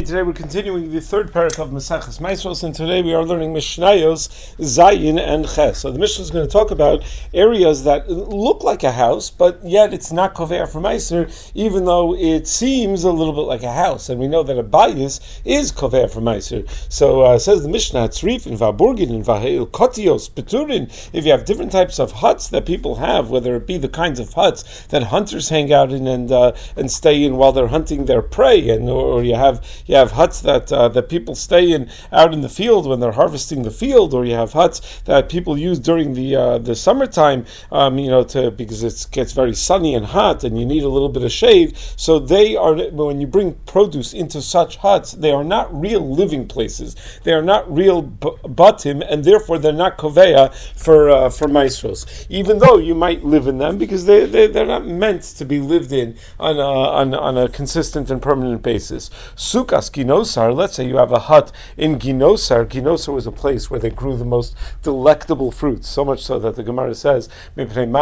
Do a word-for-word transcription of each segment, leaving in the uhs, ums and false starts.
Today we're continuing the third parak of Maseches Maasros, and today we are learning Mishnayos, Zayin, and Ches. So the Mishnah is going to talk about areas that look like a house, but yet it's not Koveya for Meiser, even though it seems a little bit like a house. And we know that a bayis is Koveya for Meiser. So uh, says the Mishnah, Tzrifin, Vaburgin, Vaheil, Kotios, Peturin. If you have different types of huts that people have, whether it be the kinds of huts that hunters hang out in and uh, and stay in while they're hunting their prey, and or, or you have You have huts that uh, that people stay in out in the field when they're harvesting the field, or you have huts that people use during the uh, the summertime, um, you know, to because it gets very sunny and hot, and you need a little bit of shade. So they are, when you bring produce into such huts, they are not real living places. They are not real b- batim, and therefore they're not koveya for uh, for maestros. Even though you might live in them, because they, they they're not meant to be lived in on a, on on a consistent and permanent basis. Sukas Ginosar, let's say you have a hut in Ginosar. Ginosar was a place where they grew the most delectable fruits, so much so that the Gemara says, why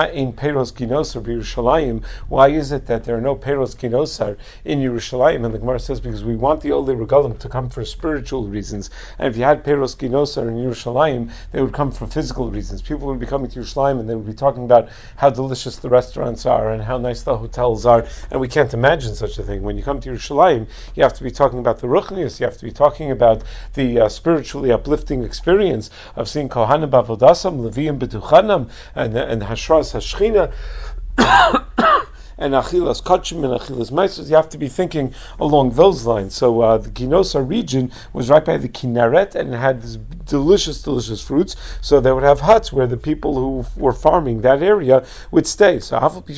is it that there are no Peros Ginosar in Yerushalayim? And the Gemara says, because we want the Olei Regalim to come for spiritual reasons. And if you had Peros Ginosar in Yerushalayim, they would come for physical reasons. People would be coming to Yerushalayim and they would be talking about how delicious the restaurants are and how nice the hotels are. And we can't imagine such a thing. When you come to Yerushalayim, you have to be talking about the ruchnius, you have to be talking about the uh, spiritually uplifting experience of seeing Kohanim Bavodasam, Leviim Betuchanam, and and Hashras Hashchina. And Achilas Kachim and Achilas Maestros, you have to be thinking along those lines. So uh, the Ginosar region was right by the Kinneret, and it had this delicious, delicious fruits. So they would have huts where the people who were farming that area would stay. So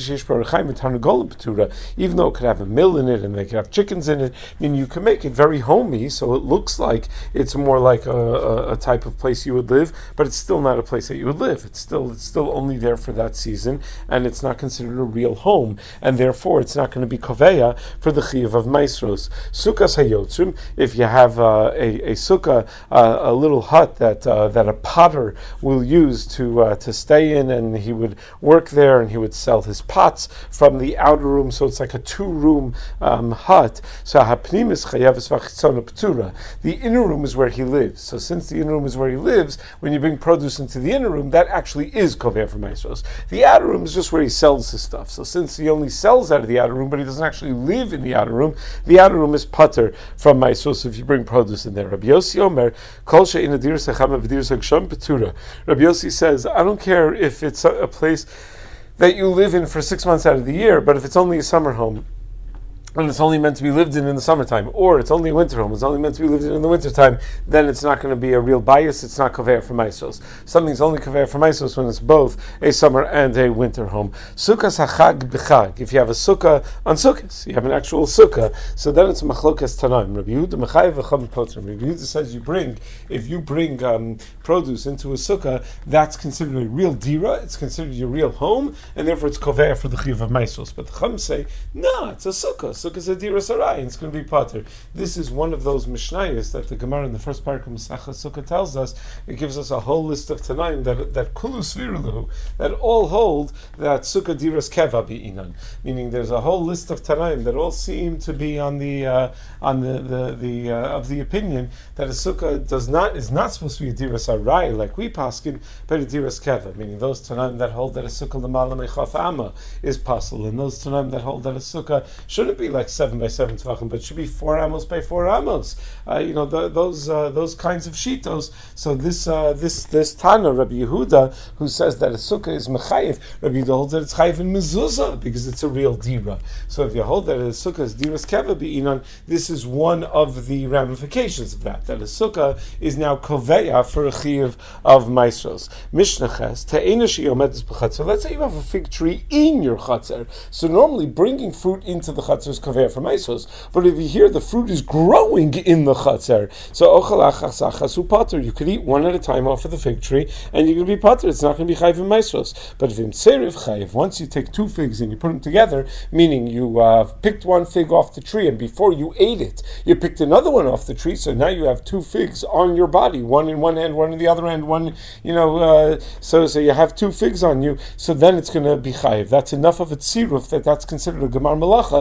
even though it could have a mill in it and they could have chickens in it, I mean, you can make it very homey, so it looks like it's more like a, a, a type of place you would live, but it's still not a place that you would live. It's still it's still only there for that season, and it's not considered a real home. And therefore it's not going to be koveya for the chiyuv of maestros. Sukkahs hayotzrim, if you have uh, a, a sukkah, uh, a little hut that uh, that a potter will use to uh, to stay in, and he would work there, and he would sell his pots from the outer room, so it's like a two-room um, hut. So hapnimis chayavis vachitzona ptura. The inner room is where he lives. So since the inner room is where he lives, when you bring produce into the inner room, that actually is koveya for maestros. The outer room is just where he sells his stuff. So since he only sells out of the outer room, but he doesn't actually live in the outer room, the outer room is pater from maestros if you bring produce in there. Rabbi Yossi Omer, Kol she'in adir sechama v'dir sechsham petura. Rabbi Yossi says, I don't care if it's a, a place that you live in for six months out of the year, but if it's only a summer home, and it's only meant to be lived in in the summertime, or it's only a winter home, it's only meant to be lived in in the wintertime, then it's not going to be a real bias, it's not koveya for maestros. Something's only koveya for maestros when it's both a summer and a winter home. Sukkahs hachag b'chag, if you have a sukkah on sukkahs, you have an actual sukkah, so then it's machlokas tanaim. Rabbi Yehuda mechayev v'cham potrim. Rabbi Yehuda says you bring, if you bring um, produce into a sukkah, that's considered a real dira, it's considered your real home, and therefore it's koveya for the chiyuv of maestros. But the chum say, no, it's a sukkah. Sukkah is a dira sarai, and it's going to be pater. This is one of those mishnayos that the Gemara in the first parak of Maseches Sukkah tells us. It gives us a whole list of tanaim that that kulu svirulu, that all hold that sukkah diras keva bi'inan. Meaning, there's a whole list of tanaim that all seem to be on the uh, on the the, the uh, of the opinion that a sukkah does not is not supposed to be a dira sarai like we paskin, but a diras keva. Meaning, those tanaim that hold that a sukkah l'mala mechaf amma is possible, and those tanaim that hold that a sukkah shouldn't be like seven by seven tvachim, but it should be four amos by four amos. Uh, you know the, those uh, those kinds of shitos. So this uh, this this Tana Rabbi Yehuda, who says that a sukkah is mechayiv, Rabbi Yehuda holds that it's chayiv in mezuzah because it's a real dira. So if you hold that a sukkah is diras keva bi'inan, this is one of the ramifications of that. That a sukkah is now koveya for a chiyiv of maestros. Mishnah ches te'ena she'yomedes b'chatzer. Let's say you have a fig tree in your chatzer. So normally bringing fruit into the chatzer is koveya for maestros. But if you hear the fruit is growing in the chatzer, so ochalachasachasu pater, you could eat one at a time off of the fig tree, and you're going to be pater. It's not going to be chayiv in maestros. But if imseiriv chayiv, once you take two figs and you put them together, meaning you uh, picked one fig off the tree, and before you ate it, you picked another one off the tree, so now you have two figs on your body, one in one hand, one in the other hand, one, you know, uh, so so you have two figs on you, so then it's going to be chayiv. That's enough of a tziruf that that's considered a gemar malacha, that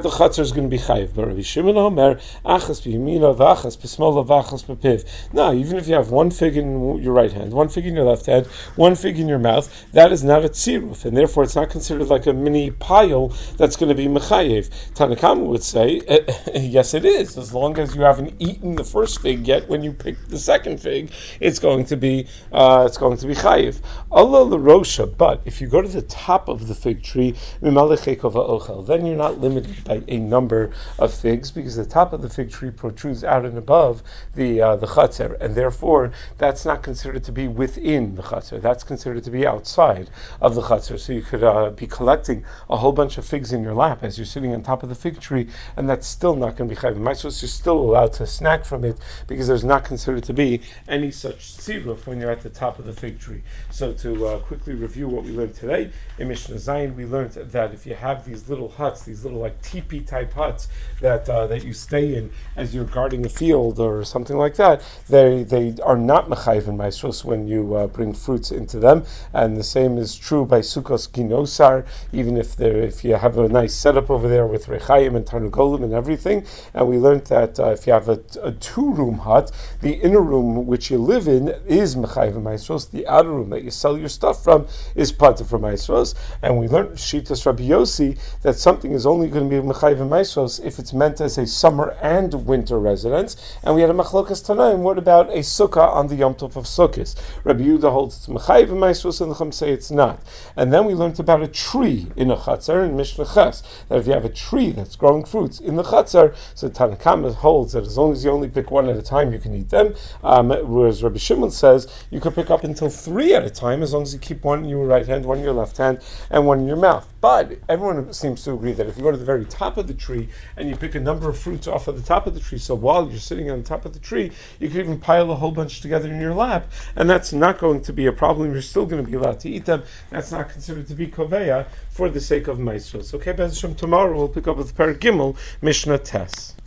that the chatzar is going to be chayiv. But Rabbi Shimon Omer, achas b'yamina v'achas b'smola v'achas b'piv. No, even if you have one fig in your right hand, one fig in your left hand, one fig in your mouth, that is not a tziruf, and therefore it's not considered like a mini pile that's going to be mechayev. Tanakama would say, yes, it is. As long as you haven't eaten the first fig yet, when you pick the second fig, it's going to be uh, it's going to be chayev. Allah l'rosha. But if you go to the top of the fig tree, then you're not limited by a number of figs, because the top of the fig tree protrudes out and above the uh, the chatzar, and therefore that's not considered to be within the chatzar. That's considered to be outside of the chatzar. So you could uh, be collecting a whole bunch of figs in your lap as you're sitting on top of the fig tree, and that's still not going to be chayiv. You're still allowed to snack from it, because there's not considered to be any such tziruf when you're at the top of the fig tree. So to uh, quickly review what we learned today, in Mishnah Zayin we learned that if you have these little huts, these little like teepee type huts that uh, that you stay in as you're guarding a field or something like that, they they are not mechayiv in maasros when you uh, bring fruits into them. And the same is true by sukkos ginosar, even if there if you have a nice setup over there with rechayim and tarnugolim and everything. And we learned that uh, if you have a, a two-room hut, the inner room which you live in is mechayiv in maasros. The outer room that you sell your stuff from is pater from maasros. And we learned Shitas Rabbi Yossi that something is only going to be mechayiv in maasros if it's meant as a summer and winter residence. And we had a machlokas tanaim. What about a sukkah on the Yom Tov of Sukkot? Rabbi Yehuda holds it's mechayiv in maasros, and the Chum say it's not. And then we learned about a tree in a chatzar in Mishnah Ches, that if you have a tree that's growing fruits in the chatzar, so Tanakama holds that as long as you only pick one at a time, you can eat them. Um, whereas Rabbi Shimon says you could pick up until three at a time, as long as you keep one in your right hand, one in your left hand, and one in your mouth. But everyone seems to agree that if you go to the very top of the tree and you pick a number of fruits off of the top of the tree, so while you're sitting on top of the tree, you could even pile a whole bunch together in your lap, and that's not going to be a problem. You're still going to be allowed to eat them. That's not considered to be koveya for the sake of maasros. Okay, Bez Hashem, tomorrow we'll pick up with Perek Gimel, Mishnah Tes.